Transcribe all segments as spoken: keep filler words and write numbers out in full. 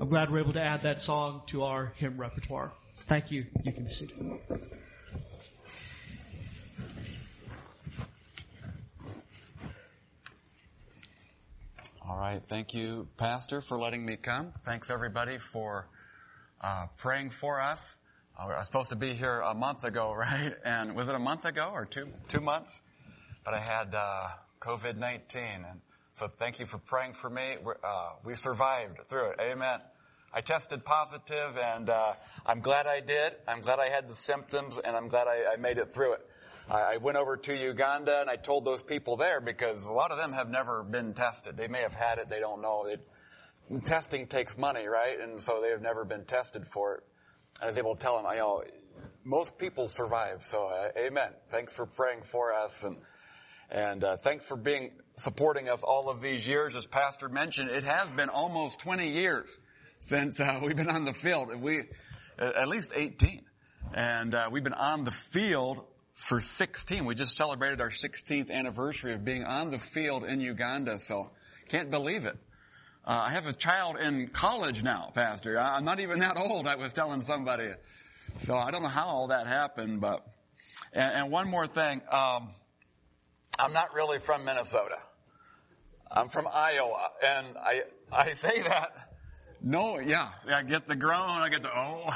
I'm glad we're able to add that song to our hymn repertoire. Thank you. You can be seated. All right. Thank you, Pastor, for letting me come. Thanks, everybody, for uh, praying for us. Uh, I was supposed to be here a month ago, right? And was it a month ago or two two months? But I had uh, covid nineteen. And so thank you for praying for me. We're, uh, we survived through it. Amen. I tested positive, and uh, I'm glad I did. I'm glad I had the symptoms, and I'm glad I, I made it through it. I went over to Uganda and I told those people there, because a lot of them have never been tested. They may have had it, they don't know. It, testing takes money, right? And so they have never been tested for it. I was able to tell them, you know, most people survive. So, uh, amen. Thanks for praying for us, and and uh, thanks for being supporting us all of these years. As Pastor mentioned, it has been almost twenty years since uh, we've been on the field. We at least eighteen, and uh, we've been on the field for sixteen. We just celebrated our sixteenth anniversary of being on the field in Uganda, so can't believe it. Uh, I have a child in college now, Pastor. I'm not even that old, I was telling somebody. So I don't know how all that happened, but... And, and one more thing. Um, I'm not really from Minnesota. I'm from Iowa, and I I say that... No, yeah, I get the groan, I get the oh...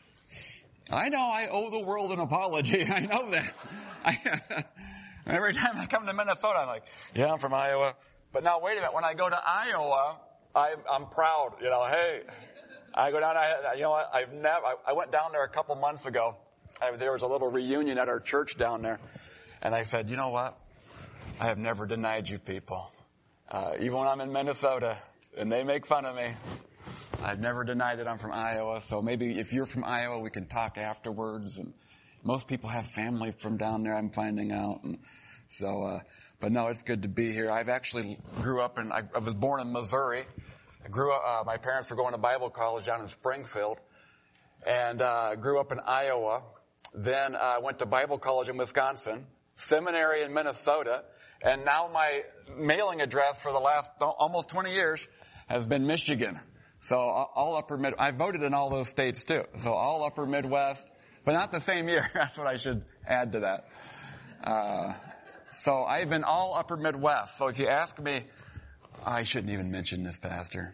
I know I owe the world an apology. I know that. I, every time I come to Minnesota, I'm like, yeah, I'm from Iowa. But now, wait a minute. When I go to Iowa, I, I'm proud. You know, hey, I go down. I, you know, I've never. I, I went down there a couple months ago. I, there was a little reunion at our church down there, and I said, you know what? I have never denied you people, uh, even when I'm in Minnesota, and they make fun of me. I've never denied that I'm from Iowa, so maybe if you're from Iowa, we can talk afterwards. And most people have family from down there, I'm finding out. And so, uh, but no, it's good to be here. I've actually grew up in, I, I was born in Missouri. I grew up, uh, my parents were going to Bible college down in Springfield, and uh, grew up in Iowa. Then I uh, went to Bible college in Wisconsin, seminary in Minnesota, and now my mailing address for the last almost twenty years has been Michigan. So all upper mid, I voted in all those states too. So all upper Midwest, but not the same year. That's what I should add to that. Uh, so I've been all upper Midwest. So if you ask me, I shouldn't even mention this, Pastor.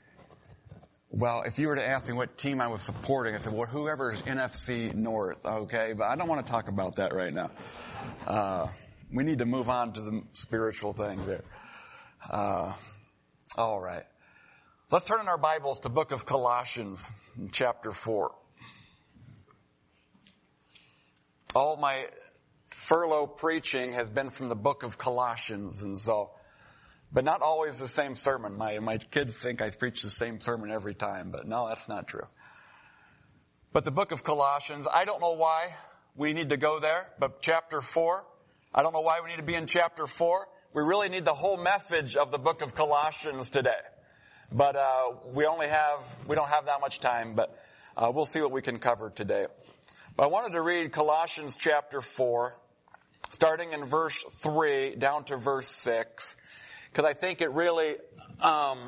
Well, if you were to ask me what team I was supporting, I said, well, whoever's N F C North, okay? But I don't want to talk about that right now. Uh, we need to move on to the spiritual thing there. Uh, all right. Let's turn in our Bibles to the book of Colossians, chapter four. All my furlough preaching has been from the book of Colossians, and so, but not always the same sermon. My my kids think I preach the same sermon every time, but no, that's not true. But the book of Colossians, I don't know why we need to go there, but chapter four, I don't know why we need to be in chapter four. We really need the whole message of the book of Colossians today. But uh we only have, we don't have that much time, but uh we'll see what we can cover today. But I wanted to read Colossians chapter four, starting in verse three down to verse six, because I think it really um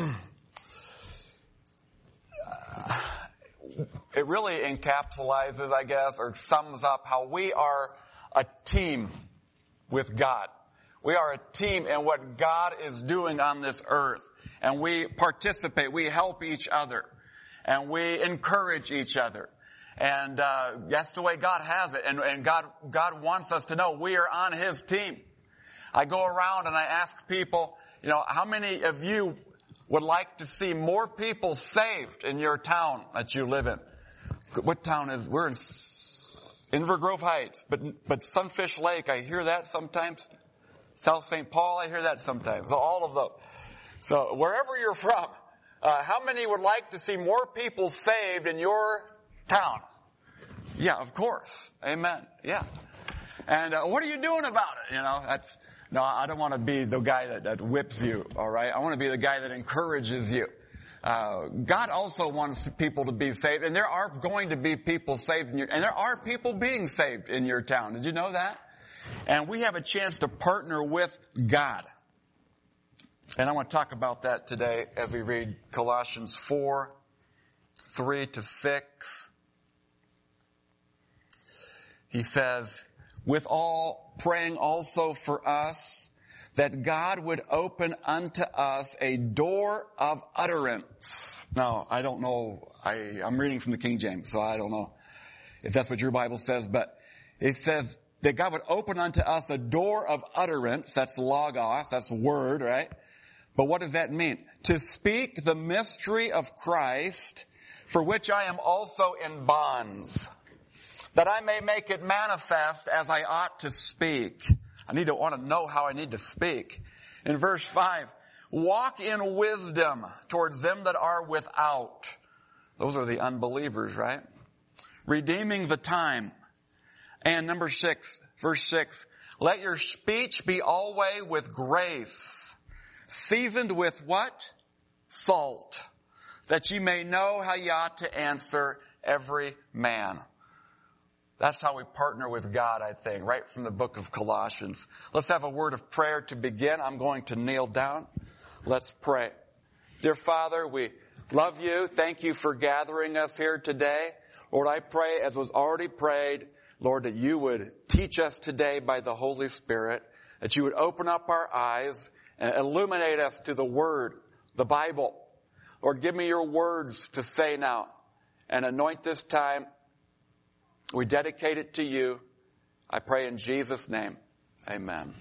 it really encapsulates, I guess, or sums up how we are a team with God. We are a team in what God is doing on this earth. And we participate, we help each other, and we encourage each other. And uh that's the way God has it. And, and God God wants us to know we are on His team. I go around and I ask people, you know, how many of you would like to see more people saved in your town that you live in? What town is, we're in Inver Grove Heights, but but Sunfish Lake, I hear that sometimes. South Saint Paul, I hear that sometimes. So all of those. So wherever you're from, uh, how many would like to see more people saved in your town? Yeah, of course. Amen. Yeah. And uh, what are you doing about it? You know, that's, no, I don't want to be the guy that, that whips you, all right? I want to be the guy that encourages you. Uh, God also wants people to be saved, and there are going to be people saved in your, and there are people being saved in your town. Did you know that? And we have a chance to partner with God. And I want to talk about that today as we read Colossians four, three to six. He says, with all praying also for us, that God would open unto us a door of utterance. Now, I don't know, I, I'm reading from the King James, so I don't know if that's what your Bible says, but it says that God would open unto us a door of utterance. That's logos, that's word, right? But what does that mean? To speak the mystery of Christ, for which I am also in bonds, that I may make it manifest as I ought to speak. I need to want to know how I need to speak. In verse five, walk in wisdom towards them that are without. Those are the unbelievers, right? Redeeming the time. And number six, verse six, let your speech be always with grace, seasoned with what? Salt, that ye may know how ye ought to answer every man. That's how we partner with God, I think, right from the book of Colossians. Let's have a word of prayer to begin. I'm going to kneel down. Let's pray. Dear Father, we love you. Thank you for gathering us here today. Lord, I pray, as was already prayed, Lord, that you would teach us today by the Holy Spirit, that you would open up our eyes and illuminate us to the Word, the Bible. Lord, give me your words to say now and anoint this time. We dedicate it to you. I pray in Jesus' name. Amen.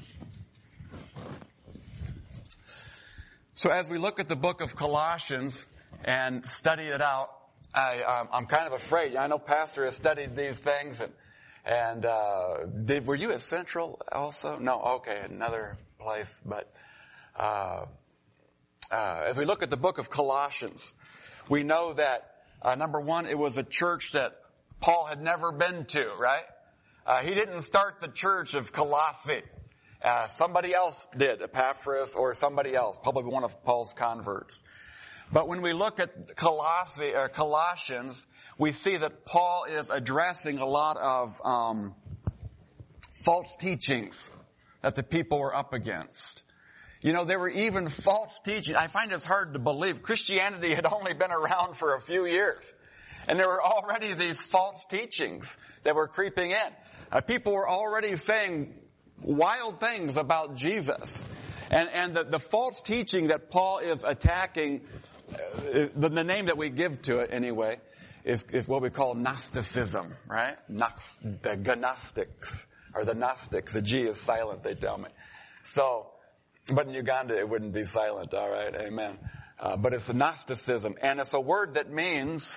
So as we look at the book of Colossians and study it out, I, um, I'm kind of afraid. I know Pastor has studied these things. And, and uh, did were you at Central also? No, okay, another place. But uh, uh, as we look at the book of Colossians, we know that, uh, number one, it was a church that Paul had never been to, right? Uh, he didn't start the church of Colossae. Uh, somebody else did, Epaphras or somebody else, probably one of Paul's converts. But when we look at Colossae, or Colossians, we see that Paul is addressing a lot of um, false teachings that the people were up against. You know, there were even false teachings. I find this hard to believe. Christianity had only been around for a few years. And there were already these false teachings that were creeping in. Uh, people were already saying wild things about Jesus. And, and the, the false teaching that Paul is attacking, uh, the, the name that we give to it anyway, is, is what we call Gnosticism, right? Gnos, the Gnostics, or the Gnostics. The G is silent, they tell me. So, but in Uganda it wouldn't be silent, all right? Amen. Uh, but it's Gnosticism. And it's a word that means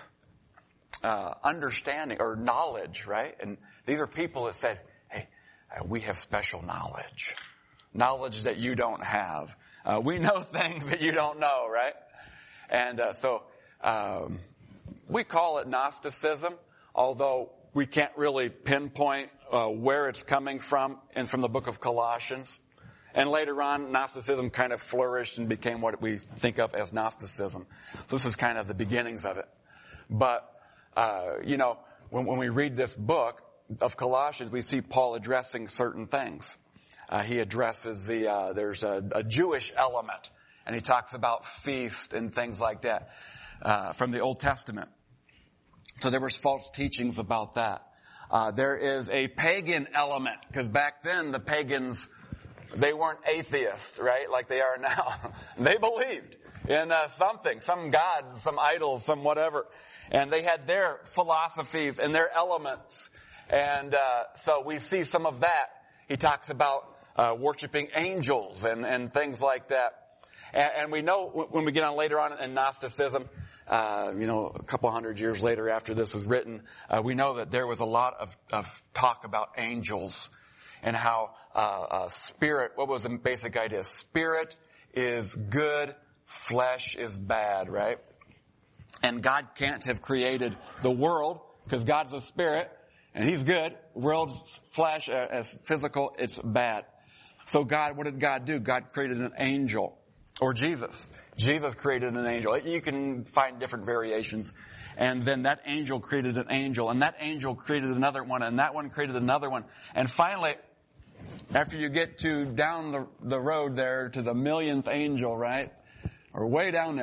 Uh, understanding or knowledge, right? And these are people that said, hey, uh, we have special knowledge. Knowledge that you don't have. Uh, we know things that you don't know, right? And uh, so um, we call it Gnosticism, although we can't really pinpoint uh, where it's coming from and from the book of Colossians. And later on, Gnosticism kind of flourished and became what we think of as Gnosticism. So this is kind of the beginnings of it. But Uh, you know, when, when we read this book of Colossians, we see Paul addressing certain things. Uh, he addresses the, uh, there's a, a Jewish element, and he talks about feast and things like that, uh, from the Old Testament. So there was false teachings about that. Uh, there is a pagan element, because back then the pagans, they weren't atheists, right, like they are now. They believed in uh, something, some gods, some idols, some whatever. And they had their philosophies and their elements. And uh so we see some of that. He talks about uh worshiping angels and, and things like that. And, and we know when we get on later on in Gnosticism, uh, you know, a couple hundred years later after this was written, uh, we know that there was a lot of, of talk about angels and how uh, uh spirit, what was the basic idea? Spirit is good, flesh is bad, right? And God can't have created the world because God's a spirit and he's good. World's flesh, uh, as physical, it's bad. So God, what did God do? God created an angel. Or Jesus. Jesus created an angel. You can find different variations. And then that angel created an angel. And that angel created another one. And that one created another one. And finally, after you get to down the, the road there to the millionth angel, right? Or way down there,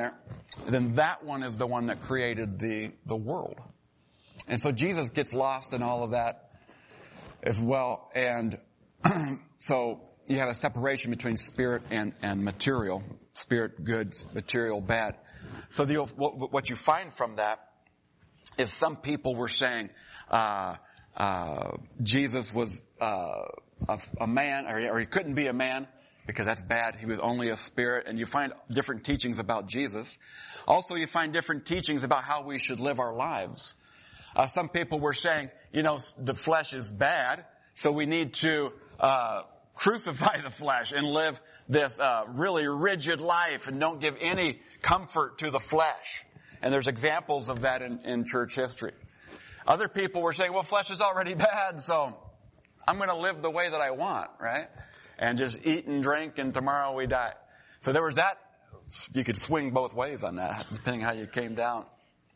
then that one is the one that created the, the world. And so Jesus gets lost in all of that as well. And so you have a separation between spirit and, and material. Spirit good, material bad. So the, what, what you find from that is some people were saying uh, uh, Jesus was uh, a, a man, or he, or he couldn't be a man, because that's bad. He was only a spirit. And you find different teachings about Jesus. Also, you find different teachings about how we should live our lives. Uh, some people were saying, you know, the flesh is bad, so we need to uh crucify the flesh and live this uh really rigid life and don't give any comfort to the flesh. And there's examples of that in, in church history. Other people were saying, well, flesh is already bad, so I'm going to live the way that I want, right? And just eat and drink, and tomorrow we die. So there was that. You could swing both ways on that, depending how you came down.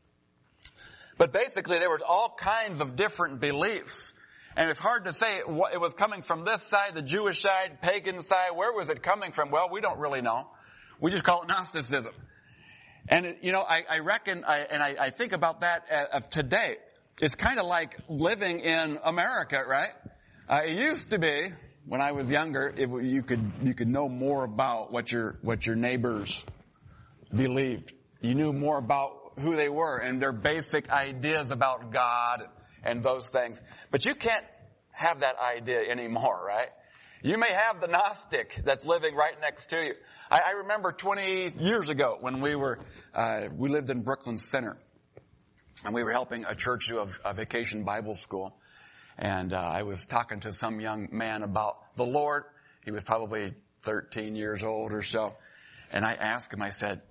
But basically, there was all kinds of different beliefs. And it's hard to say what it was coming from this side, the Jewish side, pagan side. Where was it coming from? Well, we don't really know. We just call it Gnosticism. And, it, you know, I, I reckon, I, and I, I think about that of today. It's kind of like living in America, right? Uh, it used to be, when I was younger, it, you could you could know more about what your what your neighbors believed. You knew more about who they were and their basic ideas about God and those things. But you can't have that idea anymore, right? You may have the Gnostic that's living right next to you. I, I remember twenty years ago when we were, uh, we lived in Brooklyn Center. And we were helping a church do a, a vacation Bible school. And uh, I was talking to some young man about the Lord. He was probably thirteen years old or so. And I asked him, I said,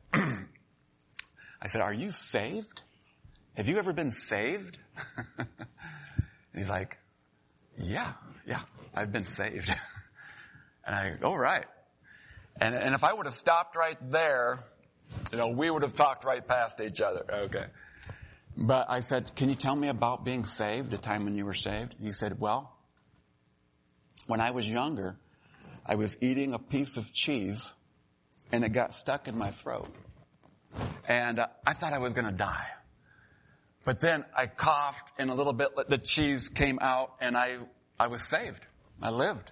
I said, are you saved? Have you ever been saved? He's like, yeah, yeah, I've been saved. And I go, all right. And, and if I would have stopped right there, you know, we would have talked right past each other. Okay. But I said, can you tell me about being saved, the time when you were saved? He said, well, when I was younger, I was eating a piece of cheese and it got stuck in my throat. And uh, I thought I was going to die. But then I coughed and a little bit, the cheese came out and I, I was saved. I lived.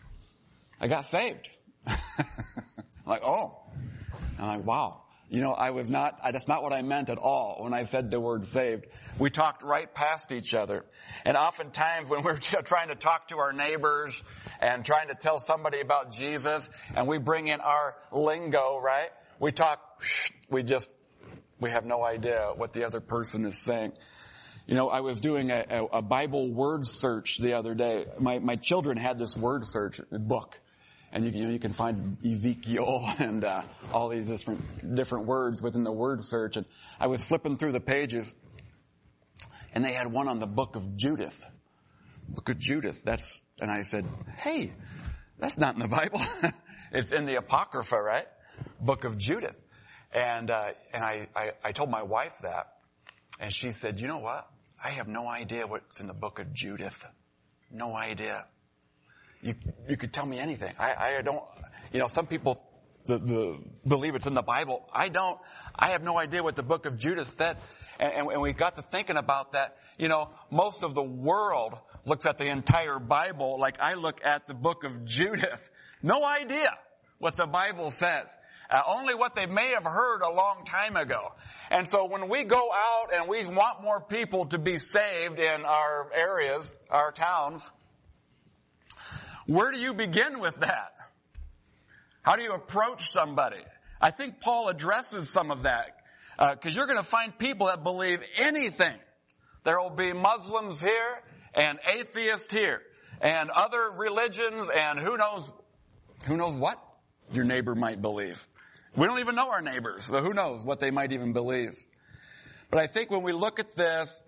I got saved. I'm like, oh. I'm like, wow. You know, I was not, I, that's not what I meant at all when I said the word saved. We talked right past each other. And oftentimes when we're trying to talk to our neighbors and trying to tell somebody about Jesus and we bring in our lingo, right? We talk, we just, we have no idea what the other person is saying. You know, I was doing a, a, a Bible word search the other day. My, my children had this word search book. And you, you know, you can find Ezekiel and uh, all these different different words within the word search. And I was flipping through the pages, and they had one on the book of Judith. Book of Judith. That's and I said, "Hey, that's not in the Bible. It's in the Apocrypha, right? Book of Judith." And uh, and I, I I told my wife that, and she said, "You know what? I have no idea what's in the book of Judith. No idea." You, you could tell me anything. I, I don't, you know, some people the, the, believe it's in the Bible. I don't. I have no idea what the book of Judah said. And, and, and we got to thinking about that. You know, most of the world looks at the entire Bible like I look at the book of Judith. No idea what the Bible says. Uh, only what they may have heard a long time ago. And so when we go out and we want more people to be saved in our areas, our towns, where do you begin with that? How do you approach somebody? I think Paul addresses some of that. Because uh, you're going to find people that believe anything. There will be Muslims here and atheists here and other religions and who knows, who knows what your neighbor might believe. We don't even know our neighbors, so who knows what they might even believe. But I think when we look at this,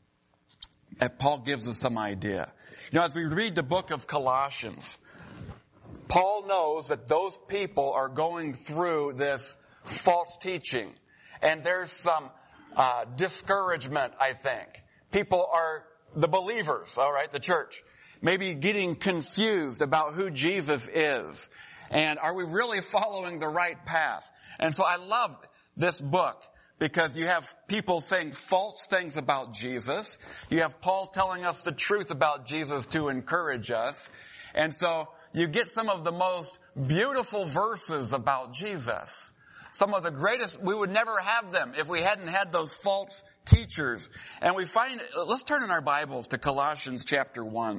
Paul gives us some idea. You know, as we read the book of Colossians, Paul knows that those people are going through this false teaching. And there's some uh, discouragement, I think. People are, the believers, all right, the church, maybe getting confused about who Jesus is. And are we really following the right path? And so I love this book because you have people saying false things about Jesus. You have Paul telling us the truth about Jesus to encourage us. And so you get some of the most beautiful verses about Jesus. Some of the greatest, we would never have them if we hadn't had those false teachers. And we find, let's turn in our Bibles to Colossians chapter one.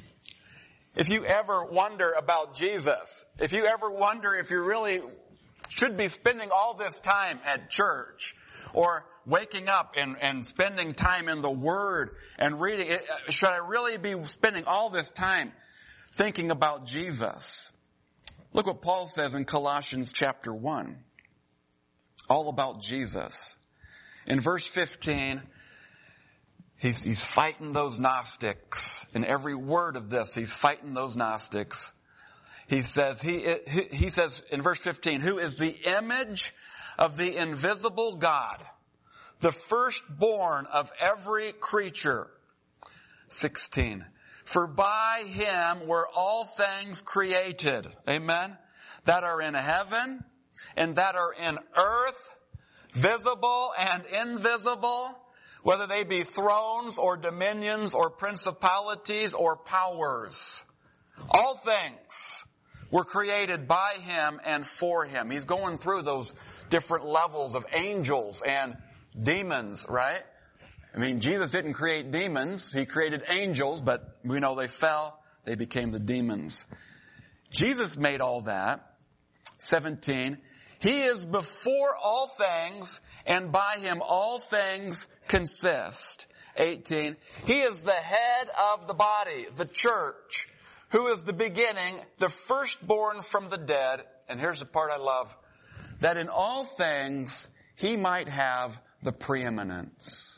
If you ever wonder about Jesus, if you ever wonder if you really should be spending all this time at church or waking up and, and spending time in the Word and reading it, should I really be spending all this time thinking about Jesus? Look what Paul says in Colossians chapter one. All about Jesus. In verse fifteen, he's, he's fighting those Gnostics. In every word of this, he's fighting those Gnostics. He says, he, he, he says in verse fifteen, who is the image of the invisible God, the firstborn of every creature. sixteen, for by him were all things created. Amen. That are in heaven and that are in earth, visible and invisible, whether they be thrones or dominions or principalities or powers. All things were created by him and for him. He's going through those different levels of angels and demons, right? I mean, Jesus didn't create demons. He created angels, but we know they fell. They became the demons. Jesus made all that. seventeen, he is before all things, and by him all things consist. eighteen, he is the head of the body, the church, who is the beginning, the firstborn from the dead. And here's the part I love, that in all things he might have the preeminence.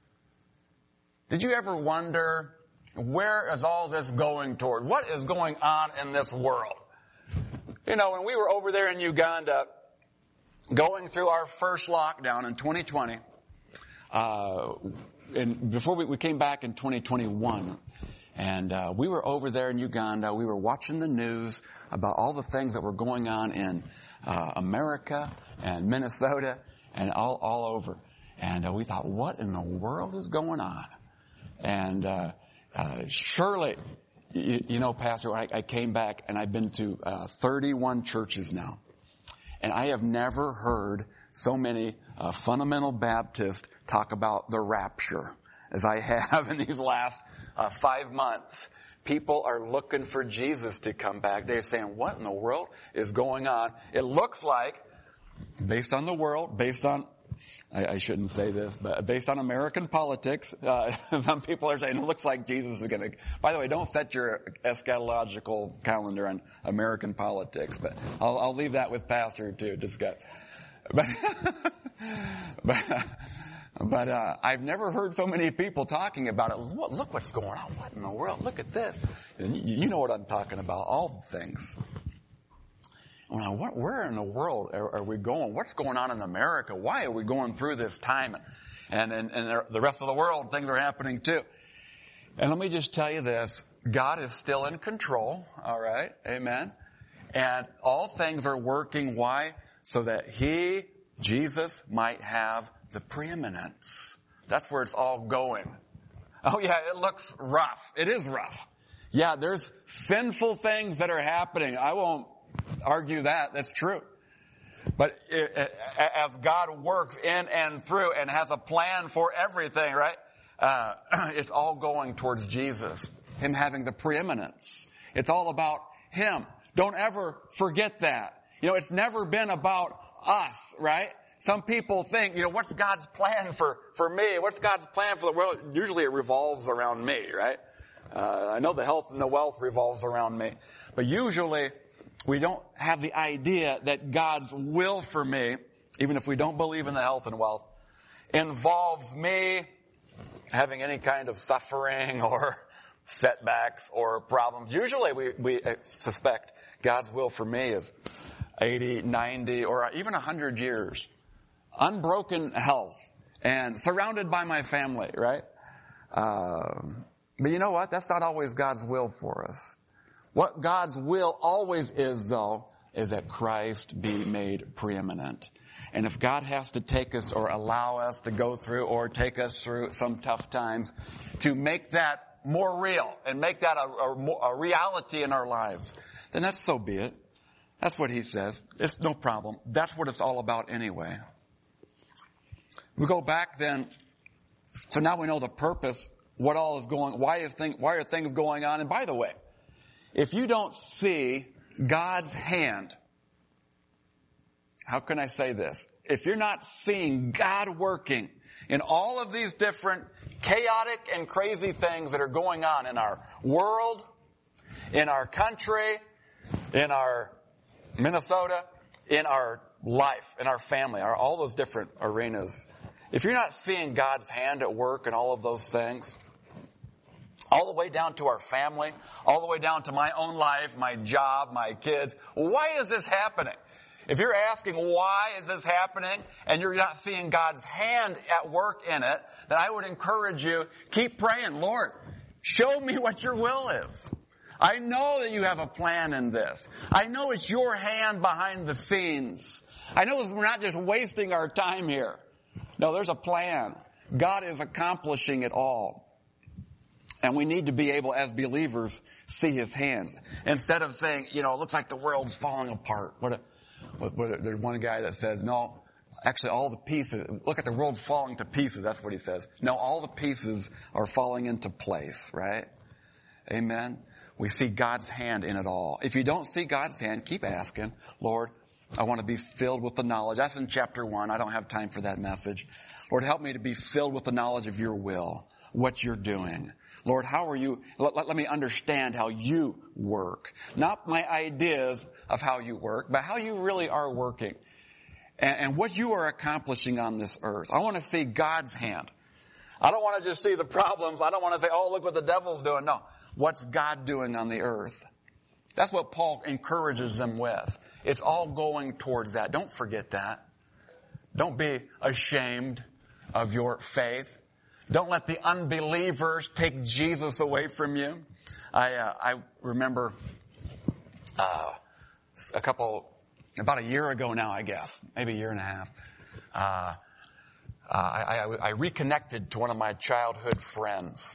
Did you ever wonder, where is all this going toward? What is going on in this world? You know, when we were over there in Uganda, going through our first lockdown in twenty twenty, uh, and before we, we came back in twenty twenty-one, and uh, we were over there in Uganda, we were watching the news about all the things that were going on in uh, America and Minnesota and all, all over. And uh, we thought, what in the world is going on? And uh, uh, surely, you, you know, Pastor, I, I came back and I've been to uh, thirty-one churches now. And I have never heard so many uh, fundamental Baptists talk about the rapture as I have in these last uh, five months. People are looking for Jesus to come back. They're saying, what in the world is going on? It looks like, based on the world, based on, I, I shouldn't say this, but based on American politics, uh, some people are saying it looks like Jesus is going to, by the way, don't set your eschatological calendar on American politics, but I'll, I'll leave that with Pastor too, just got, but, but, but uh, I've never heard so many people talking about it. Look, look what's going on. What in the world? Look at this. And you, you know what I'm talking about, all the things. Well, what, where in the world are, are we going? What's going on in America? Why are we going through this time? And in the rest of the world, things are happening too. And let me just tell you this. God is still in control. All right. Amen. And all things are working. Why? So that he, Jesus, might have the preeminence. That's where it's all going. Oh yeah, it looks rough. It is rough. Yeah, there's sinful things that are happening. I won't argue that. That's true. But it, it, as God works in and through and has a plan for everything, right? Uh, it's all going towards Jesus. Him having the preeminence. It's all about him. Don't ever forget that. You know, it's never been about us, right? Some people think, you know, what's God's plan for, for me? What's God's plan for the world? Usually it revolves around me, right? Uh, I know the health and the wealth revolves around me. But usually we don't have the idea that God's will for me, even if we don't believe in the health and wealth, involves me having any kind of suffering or setbacks or problems. Usually we, we suspect God's will for me is eighty, ninety, or even one hundred years. Unbroken health and surrounded by my family, right? Um, but you know what? That's not always God's will for us. What God's will always is, though, is that Christ be made preeminent. And if God has to take us or allow us to go through or take us through some tough times to make that more real and make that a, a, a reality in our lives, then that's so be it. That's what he says. It's no problem. That's what it's all about anyway. We go back then. So now we know the purpose, what all is going, why is thing, why are things going on? And by the way, if you don't see God's hand, how can I say this? If you're not seeing God working in all of these different chaotic and crazy things that are going on in our world, in our country, in our Minnesota, in our life, in our family, our, all those different arenas. If you're not seeing God's hand at work in all of those things, all the way down to our family, all the way down to my own life, my job, my kids, why is this happening? If you're asking why is this happening and you're not seeing God's hand at work in it, then I would encourage you, keep praying, Lord, show me what your will is. I know that you have a plan in this. I know it's your hand behind the scenes. I know we're not just wasting our time here. No, there's a plan. God is accomplishing it all. And we need to be able, as believers, see his hands. Instead of saying, you know, it looks like the world's falling apart. What a, what, what a, there's one guy that says, no, actually all the pieces, look at the world falling to pieces. That's what he says. No, all the pieces are falling into place, right? Amen. We see God's hand in it all. If you don't see God's hand, keep asking, Lord, I want to be filled with the knowledge. That's in chapter one. I don't have time for that message. Lord, help me to be filled with the knowledge of your will, what you're doing. Lord, how are you, let, let, let me understand how you work. Not my ideas of how you work, but how you really are working. And, and what you are accomplishing on this earth. I want to see God's hand. I don't want to just see the problems. I don't want to say, oh, look what the devil's doing. No. What's God doing on the earth? That's what Paul encourages them with. It's all going towards that. Don't forget that. Don't be ashamed of your faith. Don't let the unbelievers take Jesus away from you. I uh, I remember uh, a couple, about a year ago now, I guess, maybe a year and a half. Uh, uh, I, I, I reconnected to one of my childhood friends.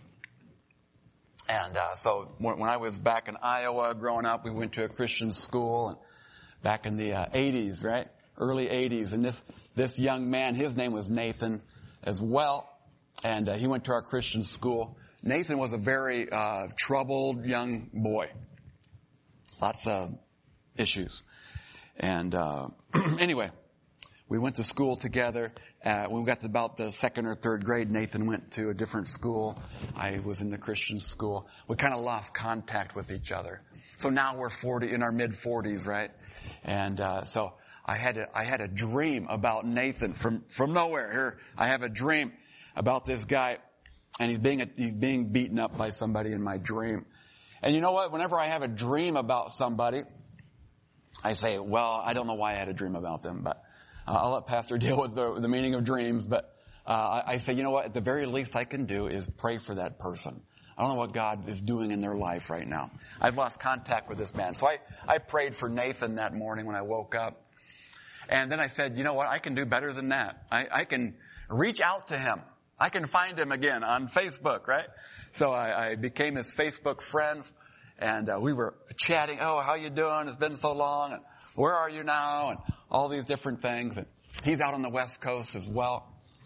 And uh, so when, when I was back in Iowa growing up, we went to a Christian school and back in the uh, eighties, right? Early eighties. And this, this young man, his name was Nathan as well. And uh, he went to our Christian school. Nathan was a very uh, troubled young boy. Lots of issues. And uh, anyway, we went to school together. Uh, when we got to about the second or third grade, Nathan went to a different school. I was in the Christian school. We kind of lost contact with each other. So now we're forty, in our mid forties, right? And uh, so I had a, I had a dream about Nathan from from nowhere. Here, I have a dream about this guy, and he's being a, he's being beaten up by somebody in my dream. And you know what? Whenever I have a dream about somebody, I say, well, I don't know why I had a dream about them, but uh, I'll let Pastor deal with the, the meaning of dreams. But uh, I, I say, you know what? At the very least I can do is pray for that person. I don't know what God is doing in their life right now. I've lost contact with this man. So I, I prayed for Nathan that morning when I woke up. And then I said, you know what? I can do better than that. I, I can reach out to him. I can find him again on Facebook, right? So I, I became his Facebook friend, and uh, we were chatting. Oh, how you doing? It's been so long. And where are you now? And all these different things. And he's out on the West Coast as well,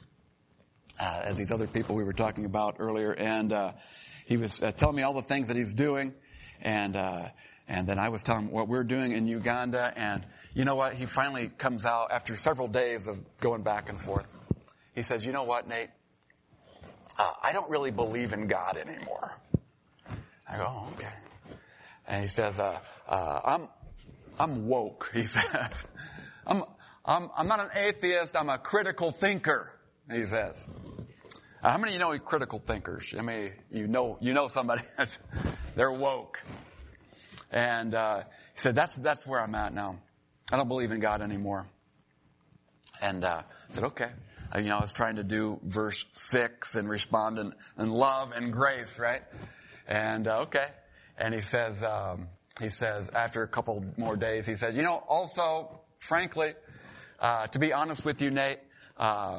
uh, as these other people we were talking about earlier. And uh, he was uh, telling me all the things that he's doing, and uh, and then I was telling him what we're doing in Uganda. And you know what? He finally comes out after several days of going back and forth. He says, you know what, Nate? Uh, I don't really believe in God anymore. I go, oh, okay. And he says, uh, uh, I'm, I'm woke, he says. I'm, I'm, I'm not an atheist, I'm a critical thinker, he says. Uh, how many of you know critical thinkers? I mean, you know, you know somebody that's, they're woke. And, uh, he said, that's, that's where I'm at now. I don't believe in God anymore. And, uh, I said, okay. You know, I was trying to do verse six and respond in, in love and grace, right? And, uh, okay. And he says, um, he says, after a couple more days, he says, you know, also, frankly, uh, to be honest with you, Nate, uh,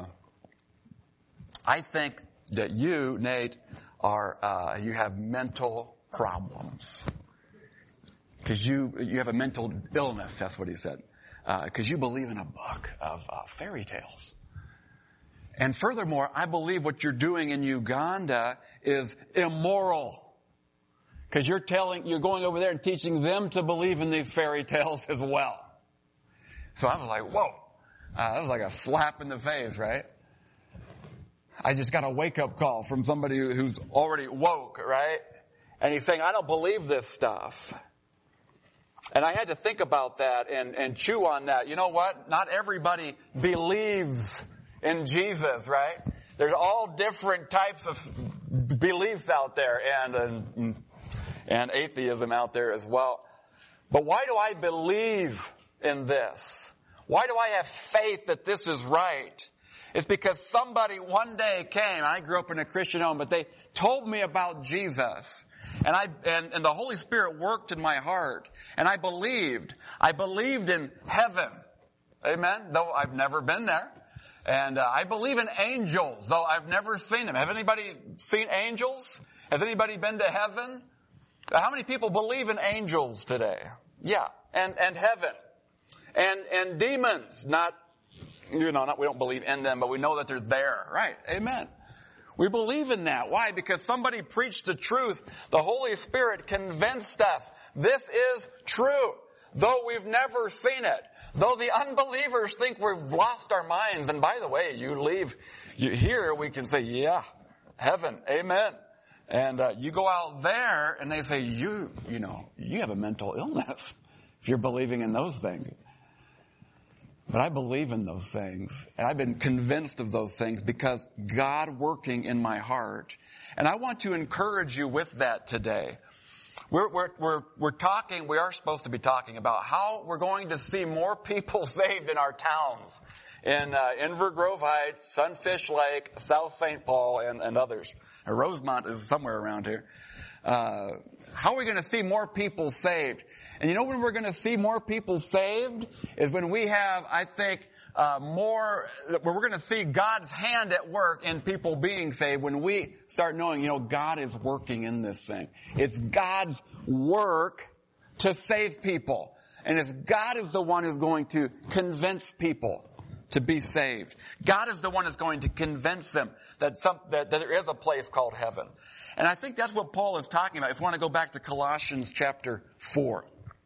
I think that you, Nate, are, uh, you have mental problems. Cause you, you have a mental illness, that's what he said. Uh, cause you believe in a book of, uh, fairy tales. And furthermore, I believe what you're doing in Uganda is immoral. Cause you're telling, you're going over there and teaching them to believe in these fairy tales as well. So I was like, whoa. Uh, that was like a slap in the face, right? I just got a wake-up call from somebody who's already woke, right? And he's saying, I don't believe this stuff. And I had to think about that and, and chew on that. You know what? Not everybody believes in Jesus, right? There's all different types of beliefs out there and, and, and atheism out there as well. But why do I believe in this? Why do I have faith that this is right? It's because somebody one day came, I grew up in a Christian home, but they told me about Jesus. And I, and, and the Holy Spirit worked in my heart. And I believed. I believed in heaven. Amen? Though I've never been there. And uh, I believe in angels, though I've never seen them. Have anybody seen angels? Has anybody been to heaven? How many people believe in angels today? Yeah. And, and heaven. And, and demons, not, you know, not, we don't believe in them, but we know that they're there. Right. Amen. We believe in that. Why? Because somebody preached the truth. The Holy Spirit convinced us this is true, though we've never seen it. Though the unbelievers think we've lost our minds. And by the way, you leave you, here, we can say, yeah, heaven, amen. And uh, you go out there and they say, you, you know, you have a mental illness if you're believing in those things. But I believe in those things, and I've been convinced of those things because God working in my heart. And I want to encourage you with that today. We're, we're, we're, we're talking, we are supposed to be talking about how we're going to see more people saved in our towns. In uh, Inver Grove Heights, Sunfish Lake, South Saint Paul, and, and others. Rosemont is somewhere around here. Uh, how are we going to see more people saved? And you know when we're going to see more people saved is when we have, I think, uh, more, where we're going to see God's hand at work in people being saved when we start knowing, you know, God is working in this thing. It's God's work to save people. And it's God is the one who's going to convince people to be saved. God is the one who's going to convince them that some, that, that there is a place called heaven. And I think that's what Paul is talking about. If you want to go back to Colossians chapter four.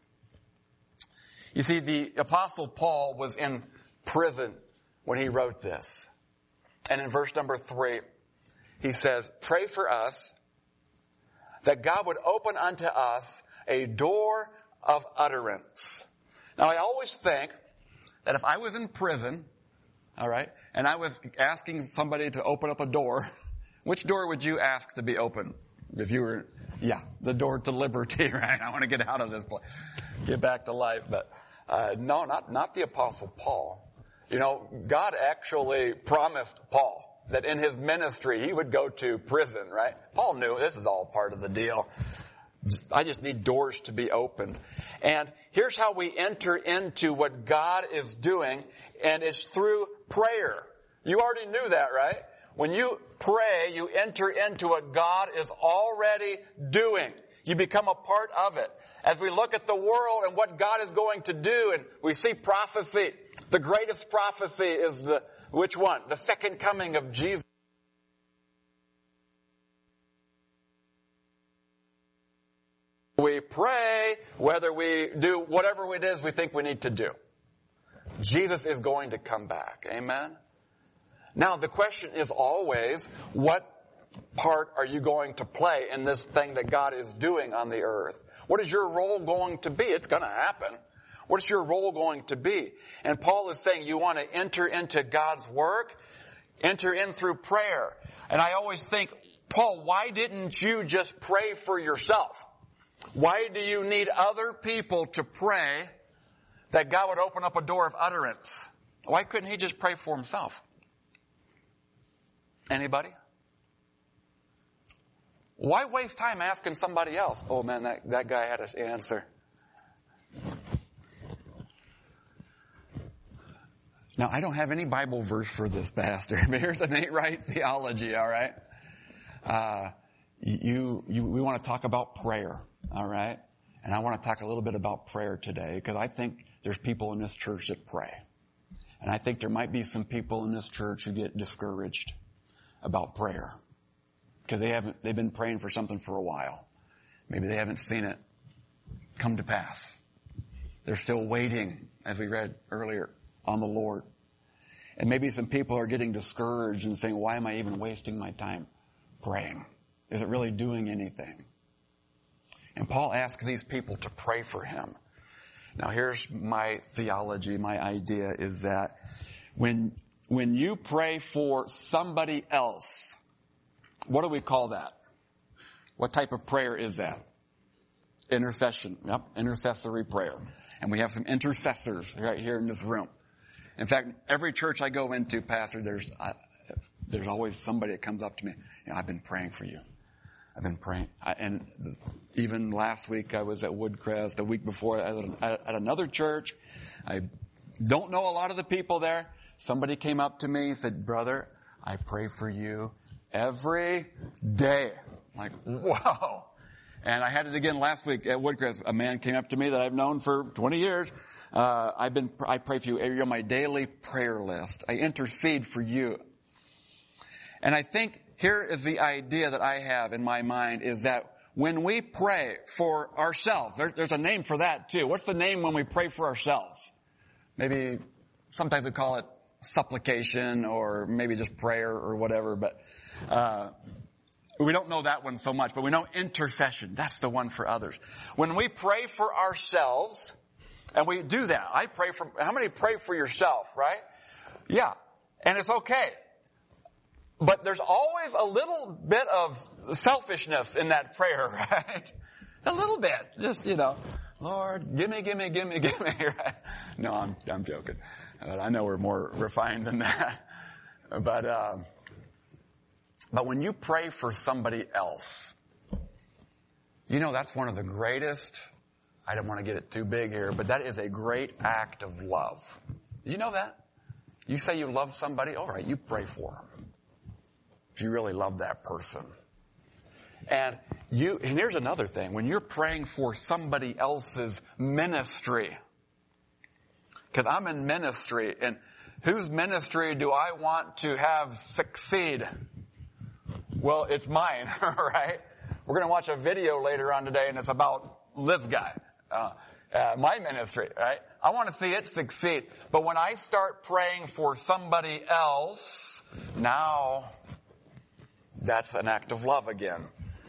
You see, the Apostle Paul was in prison when he wrote this. And in verse number three, he says, pray for us that God would open unto us a door of utterance. Now, I always think that if I was in prison, all right, and I was asking somebody to open up a door, which door would you ask to be open? If you were, yeah, the door to liberty, right? I want to get out of this place, get back to life. But uh, no, not not the Apostle Paul. You know, God actually promised Paul that in his ministry he would go to prison, right? Paul knew this is all part of the deal. I just need doors to be opened. And here's how we enter into what God is doing, and it's through prayer. You already knew that, right? When you pray, you enter into what God is already doing. You become a part of it. As we look at the world and what God is going to do, and we see prophecy, the greatest prophecy is the, which one? The second coming of Jesus. We pray, whether we do whatever it is we think we need to do. Jesus is going to come back. Amen? Now, the question is always, what part are you going to play in this thing that God is doing on the earth? What is your role going to be? It's going to happen. What is your role going to be? And Paul is saying you want to enter into God's work, enter in through prayer. And I always think, Paul, why didn't you just pray for yourself? Why do you need other people to pray that God would open up a door of utterance? Why couldn't he just pray for himself? Anybody? Why waste time asking somebody else? Oh man, that, that guy had an answer. Now, I don't have any Bible verse for this, Pastor, but here's an ain't right theology, all right? Uh, you, you, we want to talk about prayer, all right? And I want to talk a little bit about prayer today, because I think there's people in this church that pray. And I think there might be some people in this church who get discouraged about prayer, because they haven't, they've been praying for something for a while. Maybe they haven't seen it come to pass. They're still waiting, as we read earlier, on the Lord. And maybe some people are getting discouraged and saying, why am I even wasting my time praying? Is it really doing anything? And Paul asked these people to pray for him. Now here's my theology, my idea is that when, when you pray for somebody else, what do we call that? What type of prayer is that? Intercession. Yep, intercessory prayer. And we have some intercessors right here in this room. In fact, every church I go into, Pastor, there's uh, there's always somebody that comes up to me. You know, I've been praying for you. I've been praying. I, and even last week I was at Woodcrest. The week before at, at another church. I don't know a lot of the people there. Somebody came up to me and said, brother, I pray for you every day. I'm like, whoa. And I had it again last week at Woodcrest. A man came up to me that I've known for twenty years. Uh, I've been, I pray for you. You're on my daily prayer list. I intercede for you. And I think here is the idea that I have in my mind is that when we pray for ourselves, there, there's a name for that too. What's the name when we pray for ourselves? Maybe sometimes we call it supplication or maybe just prayer or whatever, but, uh, we don't know that one so much, but we know intercession. That's the one for others. When we pray for ourselves, and we do that. I pray for, how many pray for yourself, right? Yeah. And it's okay. But there's always a little bit of selfishness in that prayer, right? A little bit. Just, you know, Lord, gimme, gimme, gimme, gimme, right? No, I'm, I'm joking. But I know we're more refined than that. But, um, but when you pray for somebody else, you know, that's one of the greatest, I don't want to get it too big here, but that is a great act of love. You know that? You say you love somebody, all right, you pray for them. If you really love that person. And you, and here's another thing. When you're praying for somebody else's ministry, because I'm in ministry, and whose ministry do I want to have succeed? Well, it's mine, right? We're going to watch a video later on today, and it's about this guy. Uh, uh, my ministry, right? I want to see it succeed. But when I start praying for somebody else, now that's an act of love again.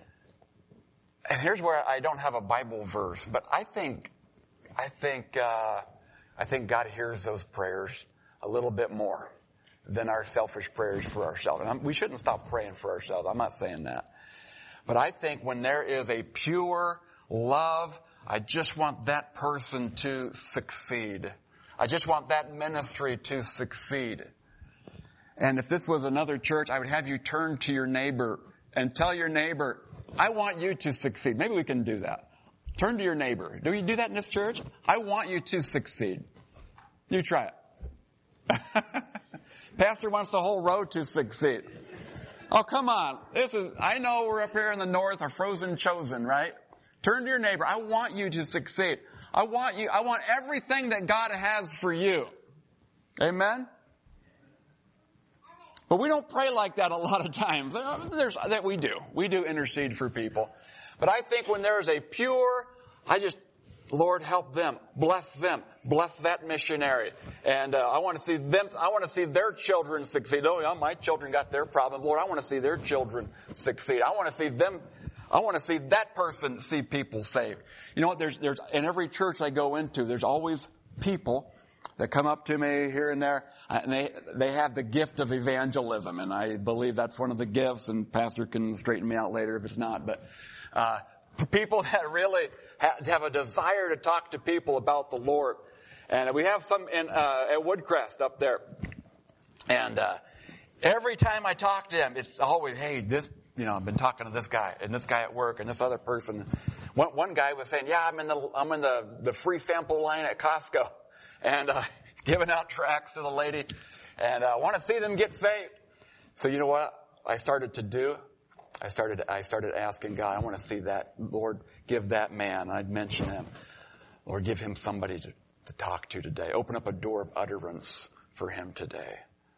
And here's where I don't have a Bible verse, but I think, I think, uh, I think God hears those prayers a little bit more than our selfish prayers for ourselves. And I'm, we shouldn't stop praying for ourselves. I'm not saying that. But I think when there is a pure love, I just want that person to succeed. I just want that ministry to succeed. And if this was another church, I would have you turn to your neighbor and tell your neighbor, I want you to succeed. Maybe we can do that. Turn to your neighbor. Do you do that in this church? I want you to succeed. You try it. Pastor wants the whole road to succeed. Oh, come on. This is, I know we're up here in the north, are frozen chosen, right? Turn to your neighbor. I want you to succeed. I want you, I want everything that God has for you. Amen? But we don't pray like that a lot of times. There's, that we do. We do intercede for people. But I think when there is a pure, I just, Lord, help them. Bless them. Bless that missionary. And uh, I want to see them, I want to see their children succeed. Oh, yeah, my children got their problem. Lord, I want to see their children succeed. I want to see them, I want to see that person see people saved. You know what? There's, there's, in every church I go into, there's always people that come up to me here and there, and they, they have the gift of evangelism. And I believe that's one of the gifts, and Pastor can straighten me out later if it's not. But, uh, people that really have a desire to talk to people about the Lord. And we have some in, uh, at Woodcrest up there. And, uh, every time I talk to them, it's always, hey, this, you know, I've been talking to this guy and this guy at work and this other person. One, one guy was saying, yeah, I'm in the, I'm in the, the free sample line at Costco. And, uh, giving out tracts to the lady, and I want to see them get saved. So you know what I started to do? I started, I started asking God, I want to see that, Lord, give that man, I'd mention him, or give him somebody to, to talk to today. Open up a door of utterance for him today.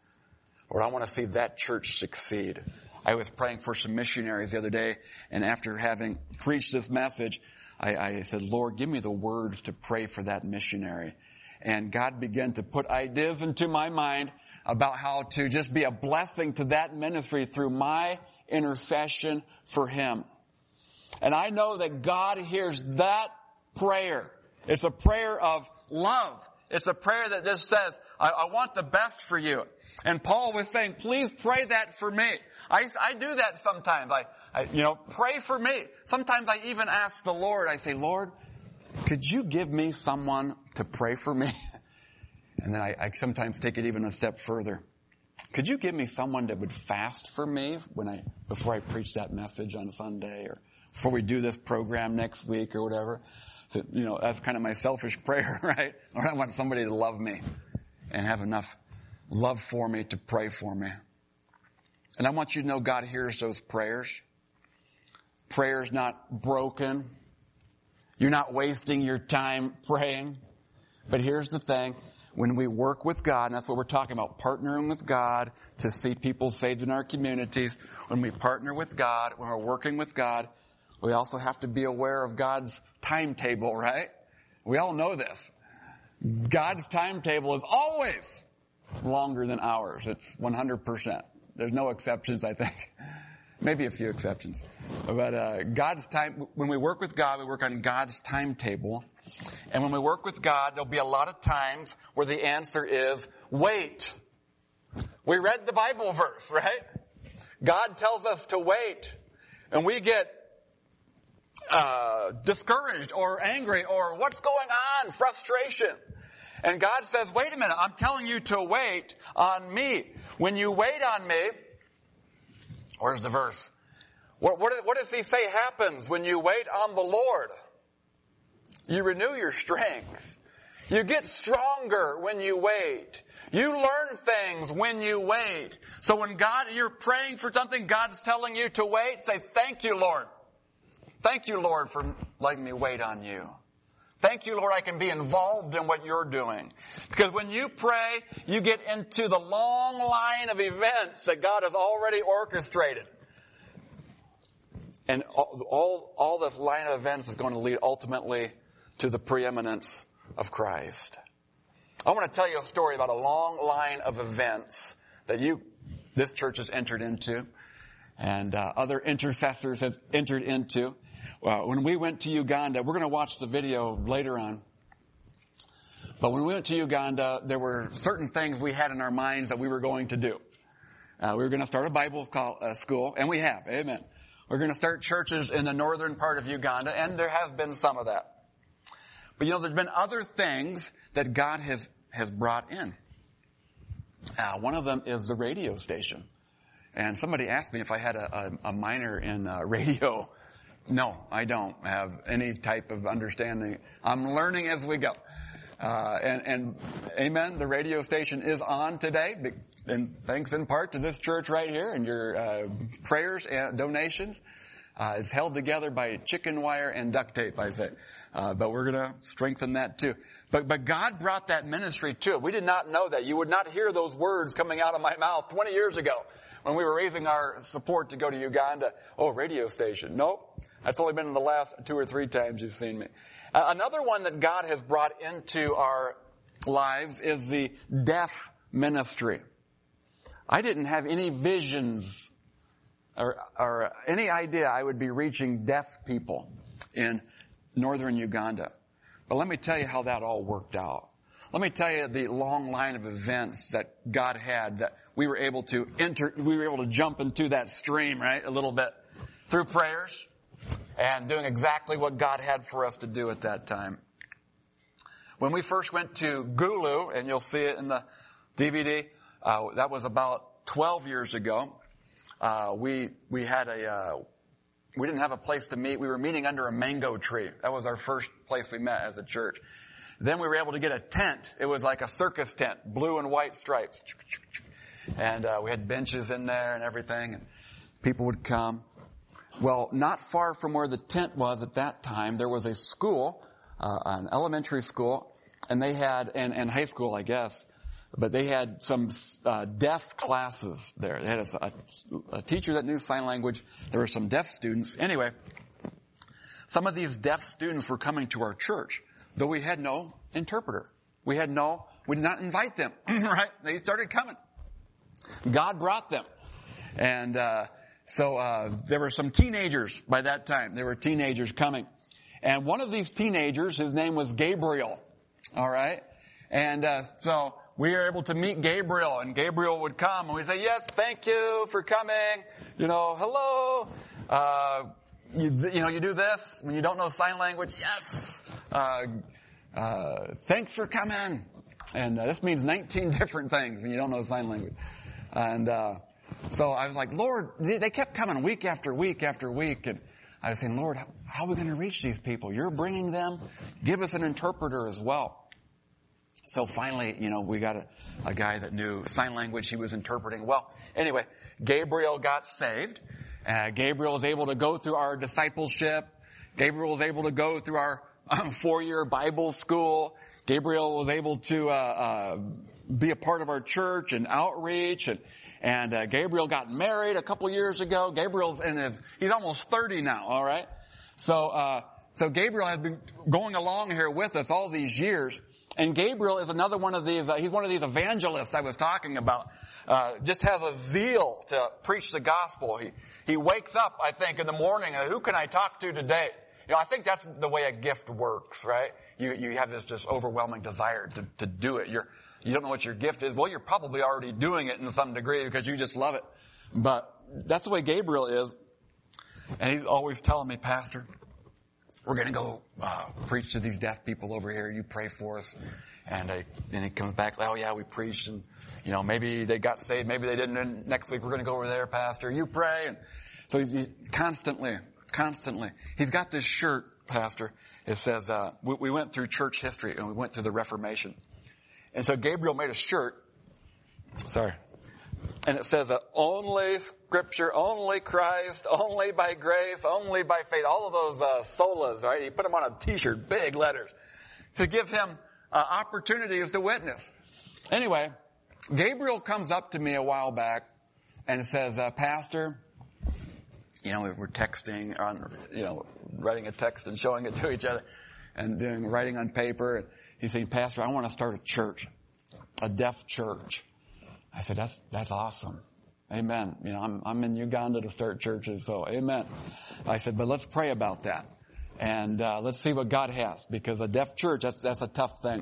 Or I want to see that church succeed. I was praying for some missionaries the other day, and after having preached this message, I, I said, Lord, give me the words to pray for that missionary. And God began to put ideas into my mind about how to just be a blessing to that ministry through my intercession for him. And I know that God hears that prayer. It's a prayer of love. It's a prayer that just says, I, I want the best for you. And Paul was saying, please pray that for me. I, I do that sometimes. I, I, you know, pray for me. Sometimes I even ask the Lord, I say, Lord, could you give me someone to pray for me? And then I, I sometimes take it even a step further. Could you give me someone that would fast for me when I, before I preach that message on Sunday, or before we do this program next week or whatever? So, you know, that's kind of my selfish prayer, right? Or I want somebody to love me and have enough love for me to pray for me. And I want you to know God hears those prayers. Prayer's not broken. You're not wasting your time praying. But here's the thing. When we work with God, and that's what we're talking about, partnering with God to see people saved in our communities. When we partner with God, when we're working with God, we also have to be aware of God's timetable, right? We all know this. God's timetable is always longer than ours. It's one hundred percent. There's no exceptions, I think. Maybe a few exceptions. But uh, God's time, when we work with God, we work on God's timetable. And when we work with God, there'll be a lot of times where the answer is, wait. We read the Bible verse, right? God tells us to wait. And we get uh discouraged or angry or what's going on? Frustration. And God says, wait a minute, I'm telling you to wait on me. When you wait on me, where's the verse? What, what, what does he say happens when you wait on the Lord? You renew your strength. You get stronger when you wait. You learn things when you wait. So when God, you're praying for something, God's telling you to wait, say, thank you, Lord. Thank you, Lord, for letting me wait on you. Thank you, Lord, I can be involved in what you're doing. Because when you pray, you get into the long line of events that God has already orchestrated. And all, all, all this line of events is going to lead ultimately to the preeminence of Christ. I want to tell you a story about a long line of events that you, this church has entered into, and uh, other intercessors has entered into. Well, when we went to Uganda, we're going to watch the video later on. But when we went to Uganda, there were certain things we had in our minds that we were going to do. Uh, we were going to start a Bible call, uh, school, and we have. Amen. We're going to start churches in the northern part of Uganda, and there has been some of that. But you know, there's been other things that God has, has brought in. Uh, one of them is the radio station. And somebody asked me if I had a, a, a minor in uh, radio. No, I don't have any type of understanding. I'm learning as we go. Uh, and, and amen, the radio station is on today. And thanks in part to this church right here and your uh, prayers and donations. Uh, it's held together by chicken wire and duct tape, I say. Uh, but we're going to strengthen that too. But, but God brought that ministry to it. We did not know that. You would not hear those words coming out of my mouth twenty years ago when we were raising our support to go to Uganda. Oh, radio station. Nope. That's only been in the last two or three times you've seen me. Uh, another one that God has brought into our lives is the deaf ministry. I didn't have any visions or, or any idea I would be reaching deaf people in northern Uganda. But let me tell you how that all worked out. Let me tell you the long line of events that God had that we were able to enter, we were able to jump into that stream, right, a little bit through prayers and doing exactly what God had for us to do at that time. When we first went to Gulu, and you'll see it in the D V D, uh, that was about twelve years ago. Uh, we, we had a, uh, we didn't have a place to meet. We were meeting under a mango tree. That was our first place we met as a church. Then we were able to get a tent. It was like a circus tent, blue and white stripes. And uh, we had benches in there and everything, and people would come. Well, not far from where the tent was at that time, there was a school, uh, an elementary school, and they had, and, and high school, I guess, but they had some uh, deaf classes there. They had a, a, a teacher that knew sign language. There were some deaf students. Anyway, some of these deaf students were coming to our church, though we had no interpreter. We had no, we did not invite them, right? They started coming. God brought them. And uh so uh there were some teenagers by that time. There were teenagers coming. And one of these teenagers, his name was Gabriel. All right? And uh so we were able to meet Gabriel, and Gabriel would come, and we'd say, yes, thank you for coming. You know, hello. Uh you, you know, you do this when you don't know sign language. Yes. Uh uh thanks for coming. And uh, this means nineteen different things when you don't know sign language. And uh so I was like, Lord, they kept coming week after week after week. And I was saying, Lord, how are we going to reach these people? You're bringing them. Give us an interpreter as well. So finally, you know, we got a, a guy that knew sign language. He was interpreting. Well, anyway, Gabriel got saved. Uh, Gabriel was able to go through our discipleship. Gabriel was able to go through our um, four-year Bible school. Gabriel was able to uh, uh be a part of our church and outreach, and and uh, Gabriel got married a couple years ago. Gabriel's in his he's almost thirty now. All right, so uh so Gabriel has been going along here with us all these years, and Gabriel is another one of these. Uh, he's one of these evangelists I was talking about. Uh, just has a zeal to preach the gospel. He he wakes up, I think, in the morning, and who can I talk to today? You know, I think that's the way a gift works, right? You you have this just overwhelming desire to to do it. You're You don't know what your gift is. Well, you're probably already doing it in some degree because you just love it. But that's the way Gabriel is. And he's always telling me, Pastor, we're going to go uh, preach to these deaf people over here. You pray for us. And I, then he comes back, oh, yeah, we preached. And, you know, maybe they got saved. Maybe they didn't. And next week we're going to go over there, Pastor. You pray. And so he's he, constantly, constantly. He's got this shirt, Pastor. It says, uh, we, we went through church history and we went to the Reformation. And so Gabriel made a shirt, sorry, and it says, uh, only Scripture, only Christ, only by grace, only by faith, all of those uh, solas, right? He put them on a t-shirt, big letters, to give him uh, opportunities to witness. Anyway, Gabriel comes up to me a while back and says, uh, Pastor, you know, we were texting, on, you know, writing a text and showing it to each other and doing writing on paper. And he's saying, Pastor, I want to start a church, a deaf church. I said, that's, that's awesome. Amen. You know, I'm, I'm in Uganda to start churches, so amen. I said, but let's pray about that. And, uh, let's see what God has, because a deaf church, that's, that's a tough thing.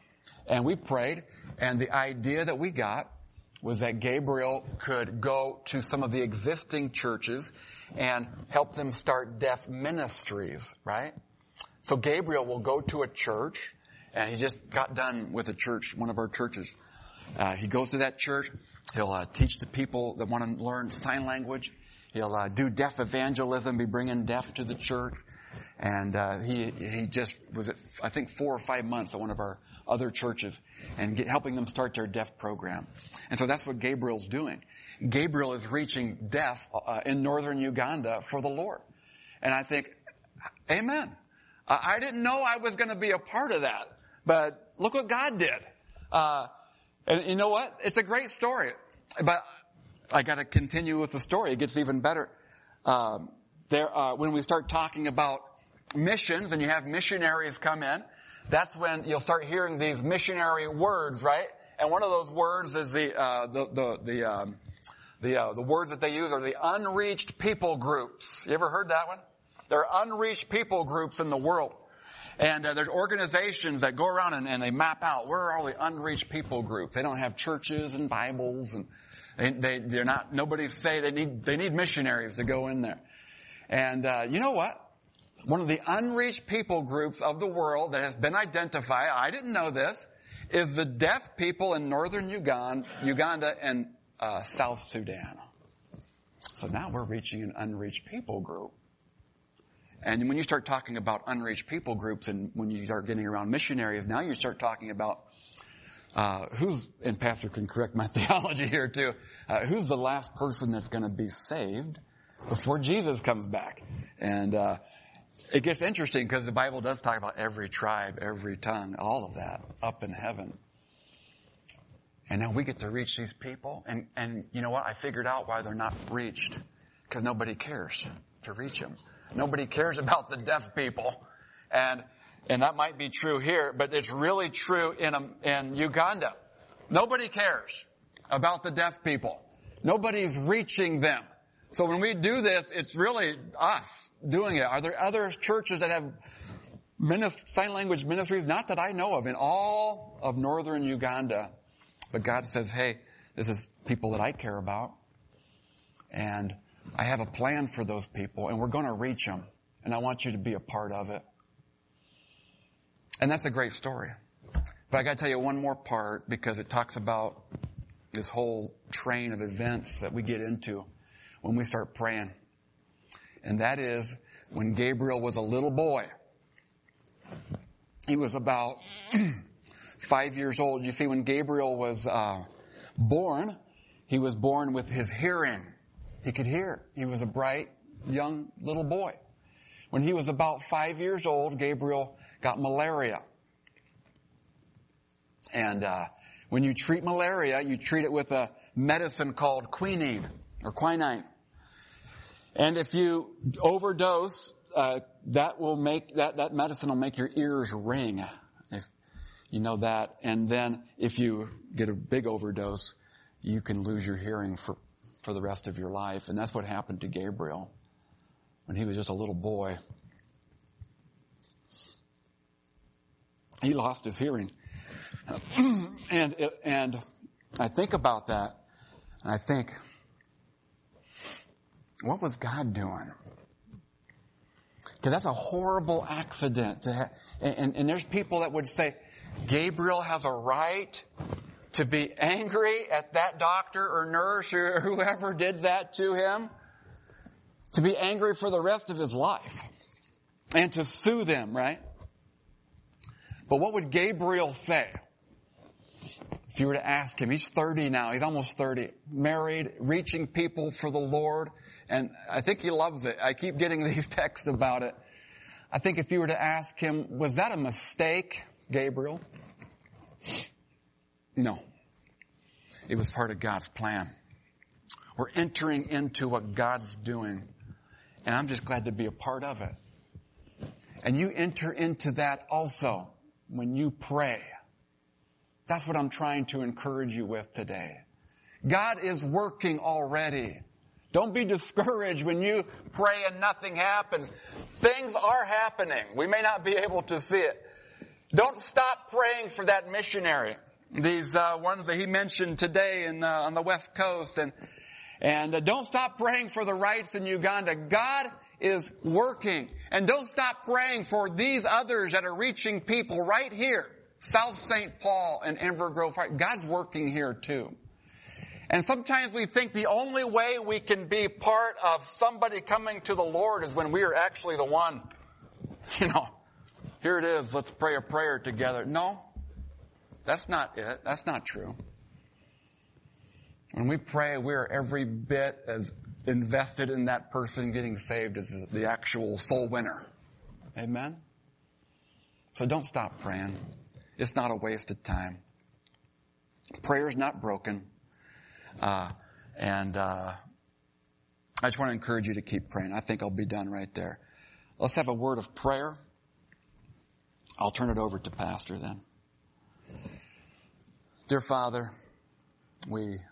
And we prayed, and the idea that we got was that Gabriel could go to some of the existing churches and help them start deaf ministries, right? So Gabriel will go to a church, and he just got done with a church, one of our churches. Uh, he goes to that church. He'll uh, teach the people that want to learn sign language. He'll uh, do deaf evangelism, be bringing deaf to the church. And uh, he he just was at, I think, four or five months at one of our other churches and get, helping them start their deaf program. And so that's what Gabriel's doing. Gabriel is reaching deaf uh, in northern Uganda for the Lord. And I think, amen. Uh, I didn't know I was going to be a part of that. But look what God did. Uh, and you know what? It's a great story. But I got to continue with the story. It gets even better. Um, there, uh, when we start talking about missions and you have missionaries come in, that's when you'll start hearing these missionary words, right? And one of those words is the uh, the the the um, the, uh, the words that they use are the unreached people groups. You ever heard that one? There are unreached people groups in the world. And uh, there's organizations that go around and, and they map out where are all the unreached people groups. They don't have churches and Bibles, and they, they they're not. Nobody's say they need they need missionaries to go in there. And uh, you know what? One of the unreached people groups of the world that has been identified, I didn't know this, is the deaf people in northern Uganda, Uganda and uh, South Sudan. So now we're reaching an unreached people group. And when you start talking about unreached people groups, and when you start getting around missionaries, now you start talking about uh, who's, and Pastor can correct my theology here too, uh, who's the last person that's going to be saved before Jesus comes back. And uh, it gets interesting because the Bible does talk about every tribe, every tongue, all of that up in heaven. And now we get to reach these people. And, and you know what? I figured out why they're not reached. Because nobody cares to reach them. Nobody cares about the deaf people. And and that might be true here, but it's really true in, um, in Uganda. Nobody cares about the deaf people. Nobody's reaching them. So when we do this, it's really us doing it. Are there other churches that have minist- sign language ministries? Not that I know of in all of northern Uganda. But God says, hey, this is people that I care about. And I have a plan for those people, and we're going to reach them. And I want you to be a part of it. And that's a great story. But I got to tell you one more part, because it talks about this whole train of events that we get into when we start praying. And that is when Gabriel was a little boy. He was about five years old. You see, when Gabriel was uh, born, he was born with his hearing. He could hear. He was a bright, young little boy. When he was about five years old, Gabriel got malaria. And uh, when you treat malaria, you treat it with a medicine called quinine or quinine. And if you overdose, uh, that will make that that medicine will make your ears ring. If you know that. And then if you get a big overdose, you can lose your hearing for, for the rest of your life. And that's what happened to Gabriel when he was just a little boy. He lost his hearing. and and I think about that, and I think, what was God doing? Because that's a horrible accident. To ha- and, and, and there's people that would say, Gabriel has a right to be angry at that doctor or nurse or whoever did that to him, to be angry for the rest of his life, and to sue them, right? But what would Gabriel say if you were to ask him? He's thirty now. He's almost thirty. Married, reaching people for the Lord. And I think he loves it. I keep getting these texts about it. I think if you were to ask him, was that a mistake, Gabriel? No. It was part of God's plan. We're entering into what God's doing. And I'm just glad to be a part of it. And you enter into that also when you pray. That's what I'm trying to encourage you with today. God is working already. Don't be discouraged when you pray and nothing happens. Things are happening. We may not be able to see it. Don't stop praying for that missionary. These uh, ones that he mentioned today in, uh, on the West Coast. And, and uh, don't stop praying for the rights in Uganda. God is working. And don't stop praying for these others that are reaching people right here. South Saint Paul and Ember Grove. God's working here too. And sometimes we think the only way we can be part of somebody coming to the Lord is when we are actually the one. You know, here it is, let's pray a prayer together. No, that's not it. That's not true. When we pray, we're every bit as invested in that person getting saved as the actual soul winner. Amen? So don't stop praying. It's not a waste of time. Prayer is not broken. Uh, and, uh, I just want to encourage you to keep praying. I think I'll be done right there. Let's have a word of prayer. I'll turn it over to Pastor then. Dear Father, we